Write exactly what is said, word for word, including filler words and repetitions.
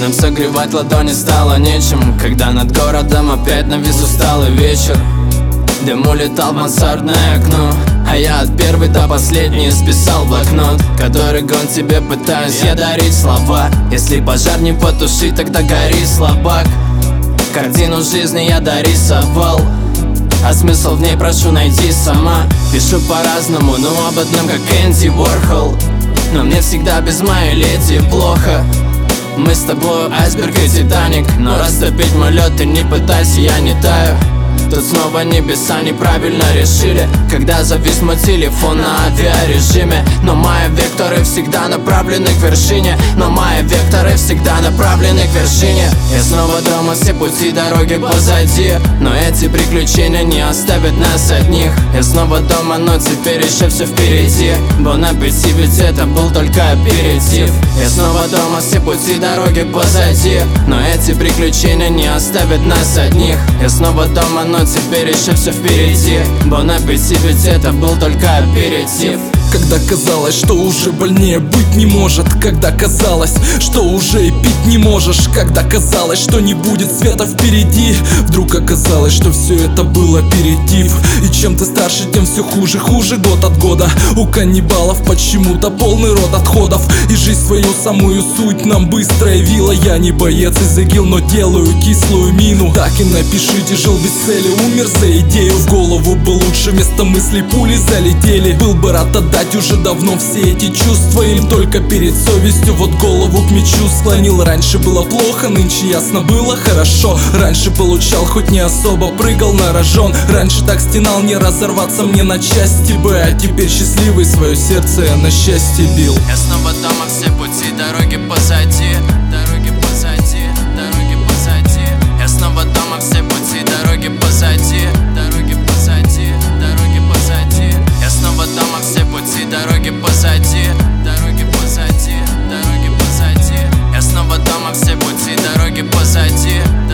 Нам согревать ладони стало нечем, когда над городом опять навис усталый вечер. Дым улетал в мансардное окно, а я от первой до последней списал блокнот, который гон тебе пытаюсь я дарить слова. Если пожар не потушить, тогда гори, слабак. Картину жизни я дорисовал, а смысл в ней прошу найти сама. Пишу по-разному, но об одном как Энди Уорхол. Но мне всегда без моей леди плохо. Мы с тобой айсберг и Титаник, но растопить мой лед ты не пытайся, я не таю. Тут снова небеса неправильно решили, когда завис мой телефон на авиарежиме. Но мои векторы всегда направлены к вершине, Но мои векторы всегда направлены к вершине. Я снова дома, все пути дороги позади, но эти приключения не оставят нас одних. Я снова дома, но теперь еще все впереди. Бон аппетит, ведь это был только аперитив. Я снова дома, все пути дороги позади, но эти приключения не оставят нас одних. Я снова дома, но теперь еще все впереди. Бон аппетит, ведь это был только аперитив. Когда казалось, что уже больнее быть не может, Когда казалось, что уже и пить не можешь, Когда казалось, что не будет света впереди, Вдруг оказалось, что все это был аперитив. И чем ты старше, тем все хуже, хуже год от года. У каннибалов почему-то полный рот отходов, И жизнь свою самую суть нам быстро явила. Я не боец из ИГИЛ, но делаю кислую мину. Так и напишите, жил без цели, умер за идею. В голову бы лучше, вместо мыслей пули залетели. Был бы рад отдать уже давно все эти чувства, или только перед совестью вот голову к мечу склонил. Раньше было плохо, нынче ясно было хорошо. Раньше получал, хоть не особо прыгал на рожон. Раньше так стенал, не разорваться мне на части бы. А теперь счастливый, свое сердце я на счастье бил. Я снова дома, все пути дороги позади, Дороги позади, дороги позади. Я снова дома, все пути дороги позади, Дороги позади, дороги позади. Я снова дома, все пути дороги позади, Дороги позади, дороги позади. Я снова дома, все пути дороги позади.